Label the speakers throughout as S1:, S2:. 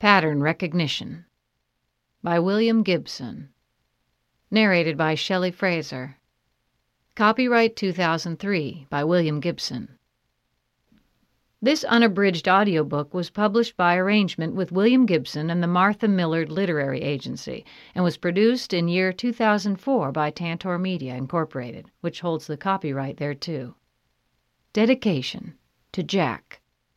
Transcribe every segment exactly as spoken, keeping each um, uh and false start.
S1: Pattern Recognition by William Gibson. Narrated by Shelley Fraser. Copyright two thousand three by William Gibson. This unabridged audiobook was published by arrangement with William Gibson and the Martha Millard Literary Agency and was produced in year two thousand four by Tantor Media, Incorporated, which holds the copyright thereto. Dedication to Jack.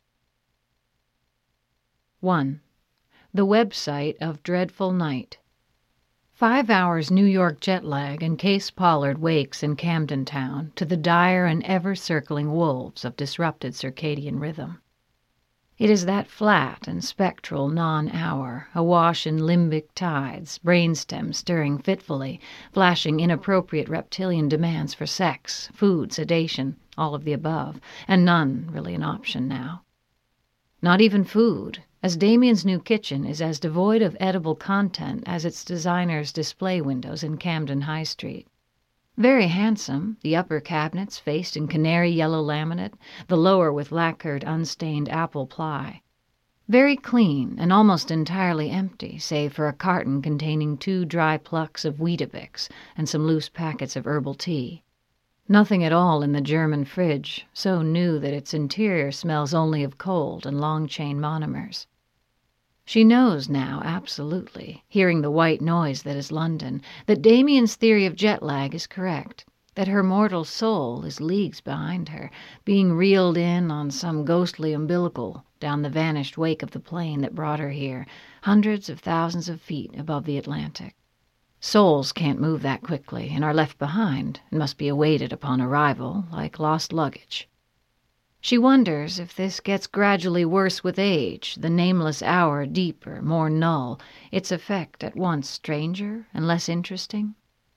S1: one. The website of Dreadful Night. Five hours New York jet lag and Case Pollard wakes in Camden Town to the dire and ever-circling wolves of disrupted circadian rhythm. It is that flat and spectral non-hour, awash in limbic tides, brainstem stirring fitfully, flashing inappropriate reptilian demands for sex, food, sedation, all of the above, and none really an option now. Not even food, as Damien's new kitchen is as devoid of edible content as its designer's display windows in Camden High Street. Very handsome, the upper cabinets faced in canary yellow laminate, the lower with lacquered, unstained apple ply. Very clean and almost entirely empty, save for a carton containing two dry plucks of Weetabix and some loose packets of herbal tea. Nothing at all in the German fridge, so new that its interior smells only of cold and long-chain monomers. She knows now, absolutely, hearing the white noise that is London, that Damien's theory of jet lag is correct, that her mortal soul is leagues behind her, being reeled in on some ghostly umbilical down the vanished wake of the plane that brought her here, hundreds of thousands of feet above the Atlantic. Souls can't move that quickly and are left behind and must be awaited upon arrival like lost luggage. She wonders if this gets gradually worse with age, the nameless hour deeper, more null, its effect at once stranger and less interesting.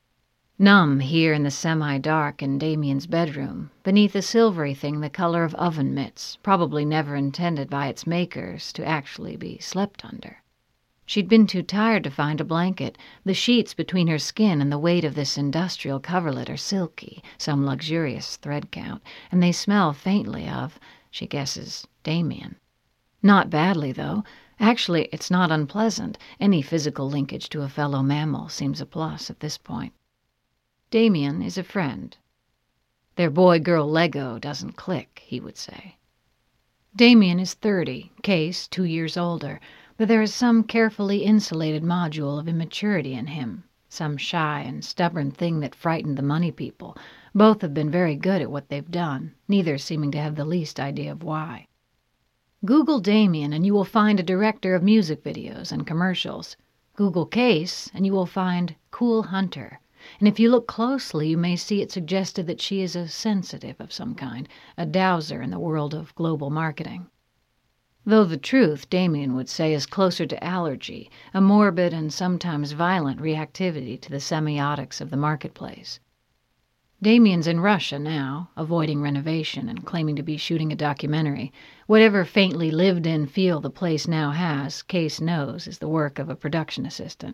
S1: Numb here in the semi-dark in Damien's bedroom, beneath a silvery thing the color of oven mitts, probably never intended by its makers to actually be slept under. She'd been too tired to find a blanket. The sheets between her skin and the weight of this industrial coverlet are silky, some luxurious thread count, and they smell faintly of, she guesses, Damien. Not badly, though. Actually, it's not unpleasant. Any physical linkage to a fellow mammal seems a plus at this point. Damien is a friend. Their boy-girl Lego doesn't click, he would say. Damien is thirty, Case two years older, but there is some carefully insulated module of immaturity in him, some shy and stubborn thing that frightened the money people. Both have been very good at what they've done, neither seeming to have the least idea of why. Google Damien and you will find a director of music videos and commercials. Google Case and you will find Cool Hunter. And if you look closely, you may see it suggested that she is a sensitive of some kind, a dowser in the world of global marketing. Though the truth, Damien would say, is closer to allergy, a morbid and sometimes violent reactivity to the semiotics of the marketplace. Damien's in Russia now, avoiding renovation and claiming to be shooting a documentary. Whatever faintly lived-in feel the place now has, Case knows is the work of a production assistant.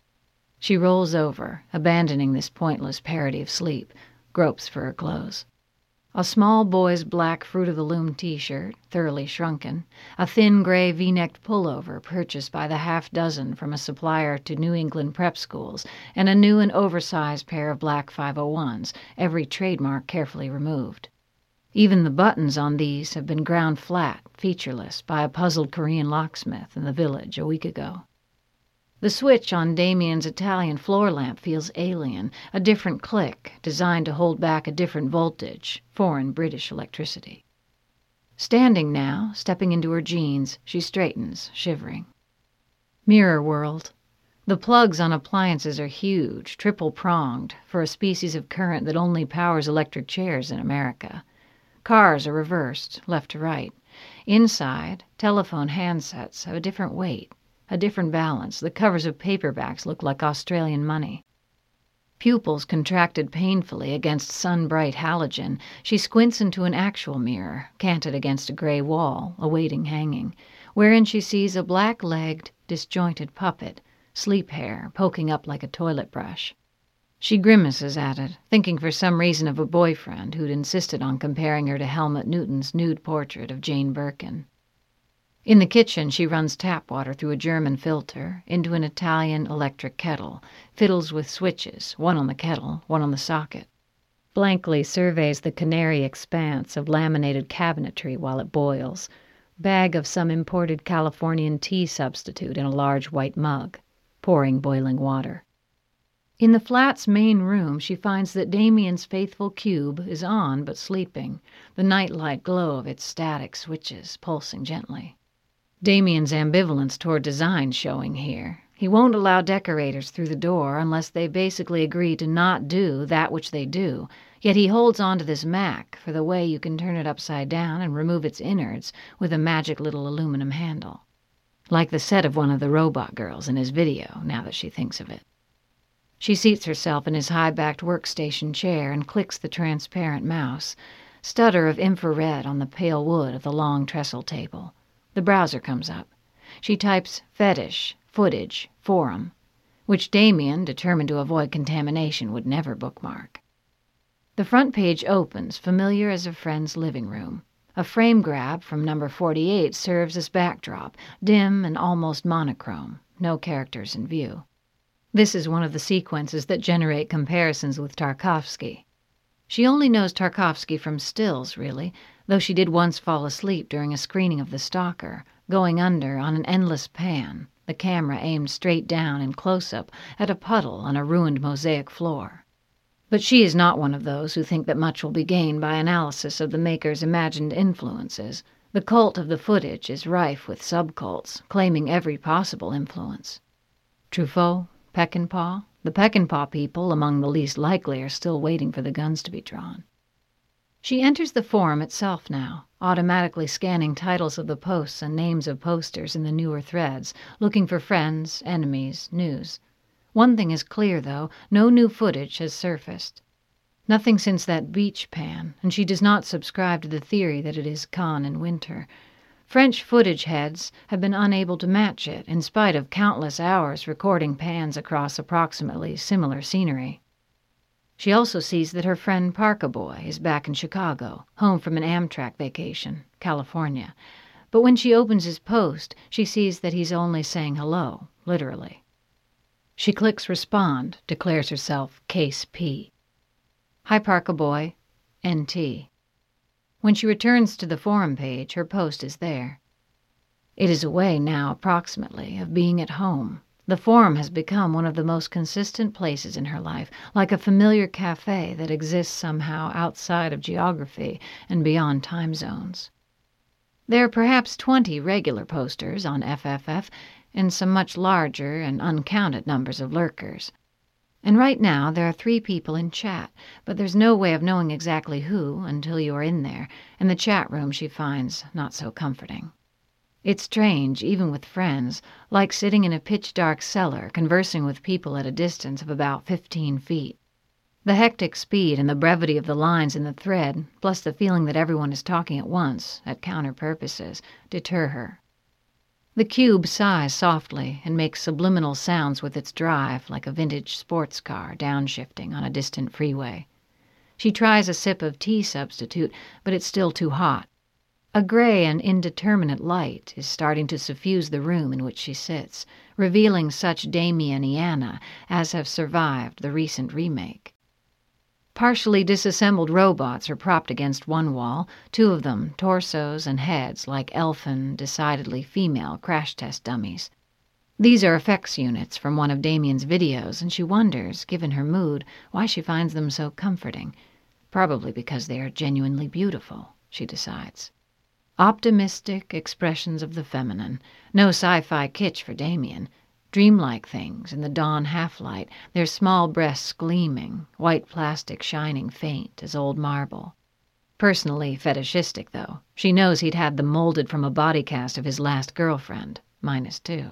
S1: She rolls over, abandoning this pointless parody of sleep, gropes for her clothes. A small boy's black Fruit-of-the-Loom t-shirt, thoroughly shrunken, a thin gray V-necked pullover purchased by the half-dozen from a supplier to New England prep schools, and a new and oversized pair of black five oh ones, every trademark carefully removed. Even the buttons on these have been ground flat, featureless, by a puzzled Korean locksmith in the village a week ago. The switch on Damien's Italian floor lamp feels alien, a different click, designed to hold back a different voltage, foreign British electricity. Standing now, stepping into her jeans, she straightens, shivering. Mirror world. The plugs on appliances are huge, triple-pronged, for a species of current that only powers electric chairs in America. Cars are reversed, left to right. Inside, telephone handsets have a different weight. A different balance. The covers of paperbacks look like Australian money. Pupils contracted painfully against sun-bright halogen, she squints into an actual mirror, canted against a gray wall, awaiting hanging, wherein she sees a black-legged, disjointed puppet, sleep hair poking up like a toilet brush. She grimaces at it, thinking for some reason of a boyfriend who'd insisted on comparing her to Helmut Newton's nude portrait of Jane Birkin. In the kitchen, she runs tap water through a German filter into an Italian electric kettle, fiddles with switches, one on the kettle, one on the socket. Blankly surveys the canary expanse of laminated cabinetry while it boils. Bag of some imported Californian tea substitute in a large white mug, pouring boiling water. In the flat's main room, she finds that Damien's faithful cube is on but sleeping, the nightlight glow of its static switches pulsing gently. Damien's ambivalence toward design showing here. He won't allow decorators through the door unless they basically agree to not do that which they do, yet he holds on to this Mac for the way you can turn it upside down and remove its innards with a magic little aluminum handle. Like the set of one of the robot girls in his video, now that she thinks of it. She seats herself in his high-backed workstation chair and clicks the transparent mouse, stutter of infrared on the pale wood of the long trestle table. The browser comes up. She types fetish, footage, forum, which Damien, determined to avoid contamination, would never bookmark. The front page opens, familiar as a friend's living room. A frame grab from number forty-eight serves as backdrop, dim and almost monochrome, no characters in view. This is one of the sequences that generate comparisons with Tarkovsky. She only knows Tarkovsky from stills, really, though she did once fall asleep during a screening of The Stalker, going under on an endless pan, the camera aimed straight down in close-up at a puddle on a ruined mosaic floor. But she is not one of those who think that much will be gained by analysis of the maker's imagined influences. The cult of the footage is rife with subcults, claiming every possible influence. Truffaut, Peckinpah, the Peckinpah people, among the least likely, are still waiting for the guns to be drawn. She enters the forum itself now, automatically scanning titles of the posts and names of posters in the newer threads, looking for friends, enemies, news. One thing is clear, though, no new footage has surfaced. Nothing since that beach pan, and she does not subscribe to the theory that it is Cannes in winter. French footage heads have been unable to match it, in spite of countless hours recording pans across approximately similar scenery. She also sees that her friend Parkaboy is back in Chicago, home from an Amtrak vacation, California. But when she opens his post, she sees that he's only saying hello, literally. She clicks respond, declares herself Case P. Hi, Parkaboy. N T. When she returns to the forum page, her post is there. It is a way now, approximately, of being at home. The forum has become one of the most consistent places in her life, like a familiar cafe that exists somehow outside of geography and beyond time zones. There are perhaps twenty regular posters on F F F and some much larger and uncounted numbers of lurkers. And right now there are three people in chat, but there's no way of knowing exactly who until you are in there, and the chat room she finds not so comforting. It's strange, even with friends, like sitting in a pitch-dark cellar conversing with people at a distance of about fifteen feet. The hectic speed and the brevity of the lines in the thread, plus the feeling that everyone is talking at once, at counter purposes, deter her. The cube sighs softly and makes subliminal sounds with its drive like a vintage sports car downshifting on a distant freeway. She tries a sip of tea substitute, but it's still too hot. A gray and indeterminate light is starting to suffuse the room in which she sits, revealing such Damieniana as have survived the recent remake. Partially disassembled robots are propped against one wall, two of them torsos and heads like elfin, decidedly female crash test dummies. These are effects units from one of Damien's videos, and she wonders, given her mood, why she finds them so comforting. Probably because they are genuinely beautiful, she decides. Optimistic expressions of the feminine, no sci-fi kitsch for Damien. Dreamlike things in the dawn half-light, their small breasts gleaming, white plastic shining faint as old marble. Personally fetishistic, though. She knows he'd had them molded from a body cast of his last girlfriend, minus two.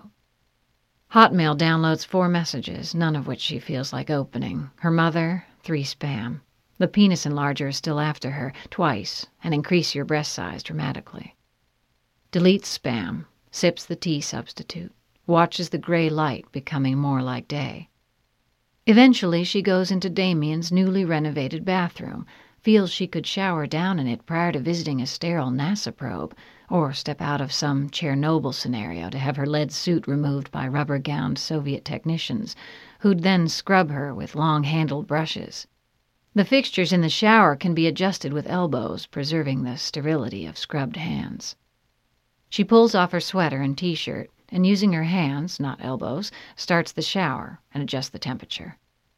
S1: Hotmail downloads four messages, none of which she feels like opening. Her mother, three spam. The penis enlarger is still after her, twice, and increase your breast size dramatically. Deletes spam, sips the tea substitute. Watches the gray light becoming more like day. Eventually she goes into Damien's newly renovated bathroom, feels she could shower down in it prior to visiting a sterile NASA probe, or step out of some Chernobyl scenario to have her lead suit removed by rubber-gowned Soviet technicians, who'd then scrub her with long-handled brushes. The fixtures in the shower can be adjusted with elbows, preserving the sterility of scrubbed hands. She pulls off her sweater and t-shirt, and using her hands, not elbows, starts the shower and adjusts the temperature.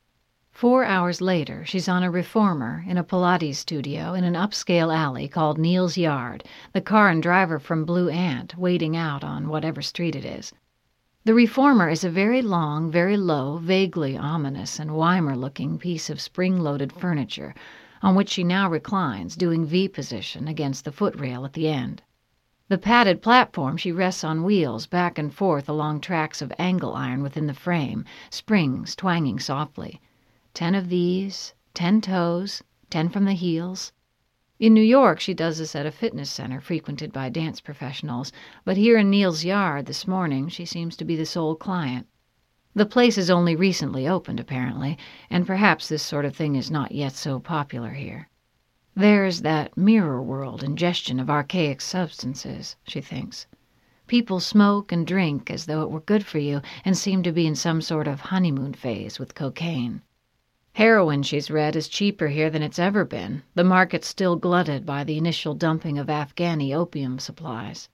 S1: Four hours later, she's on a reformer in a Pilates studio in an upscale alley called Neal's Yard, the car and driver from Blue Ant waiting out on whatever street it is. The reformer is a very long, very low, vaguely ominous and Weimar-looking piece of spring-loaded furniture, on which she now reclines, doing V-position against the footrail at the end. The padded platform she rests on wheels back and forth along tracks of angle iron within the frame, springs twanging softly. Ten of these, ten toes, ten from the heels. In New York, she does this at a fitness center frequented by dance professionals, but here in Neal's Yard this morning she seems to be the sole client. The place is only recently opened, apparently, and perhaps this sort of thing is not yet so popular here. There's that mirror world ingestion of archaic substances, she thinks. People smoke and drink as though it were good for you and seem to be in some sort of honeymoon phase with cocaine. Heroin, she's read, is cheaper here than it's ever been, the market still glutted by the initial dumping of Afghani opium supplies.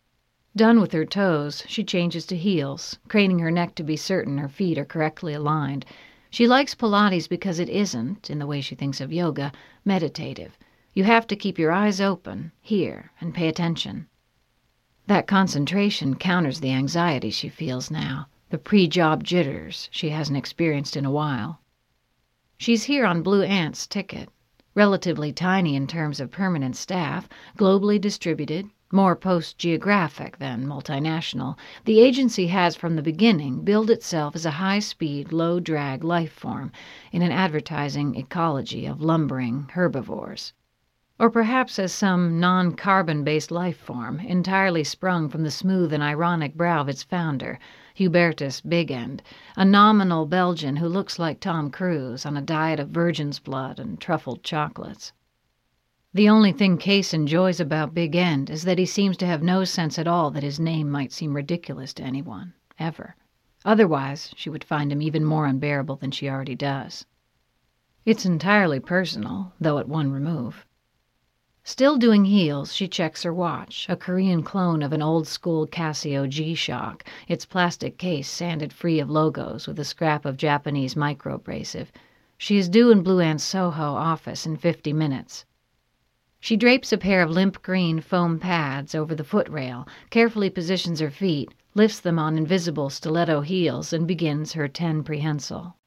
S1: Done with her toes, she changes to heels, craning her neck to be certain her feet are correctly aligned. She likes Pilates because it isn't, in the way she thinks of yoga, meditative. You have to keep your eyes open, here, and pay attention. That concentration counters the anxiety she feels now, the pre-job jitters she hasn't experienced in a while. She's here on Blue Ant's ticket, relatively tiny in terms of permanent staff, globally distributed, more post-geographic than multinational. The agency has from the beginning billed itself as a high-speed, low-drag life form in an advertising ecology of lumbering herbivores. Or perhaps as some non-carbon-based life form entirely sprung from the smooth and ironic brow of its founder, Hubertus Big End, a nominal Belgian who looks like Tom Cruise on a diet of virgin's blood and truffled chocolates. The only thing Case enjoys about Big End is that he seems to have no sense at all that his name might seem ridiculous to anyone, ever. Otherwise, she would find him even more unbearable than she already does. It's entirely personal, though at one remove. Still doing heels, she checks her watch, a Korean clone of an old-school Casio G-Shock, its plastic case sanded free of logos with a scrap of Japanese microabrasive. She is due in Blue Ant's Soho office in fifty minutes. She drapes a pair of limp green foam pads over the footrail, carefully positions her feet, lifts them on invisible stiletto heels, and begins her ten prehensile.